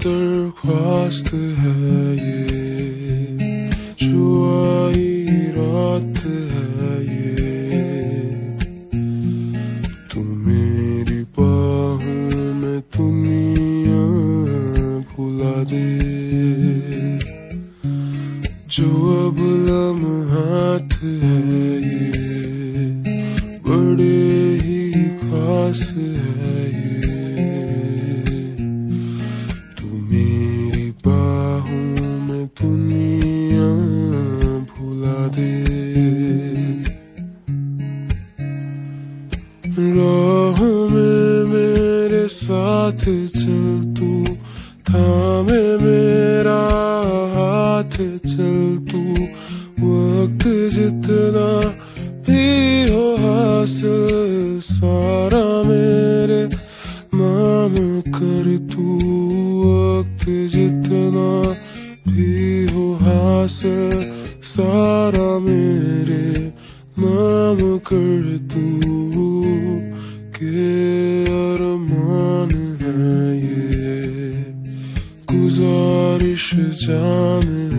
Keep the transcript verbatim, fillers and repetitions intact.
दरख्वास्त है ये, जो आई रात है ये। तू मेरी बाहों में दुनिया भुला दे, जो अब लम्हात है ये, बड़े ही खास है ये। दुनिया भुला दे, राहों में मेरे साथ चल तू, थामे मेरा हाथ चल तू। वक्त जितना भी हो हासिल सारा मेरे नाम कर तू। वक्त जितना भी हो हासिल सारा मेरे नाम कर तू। के अरमान है ये, गुजारिश जान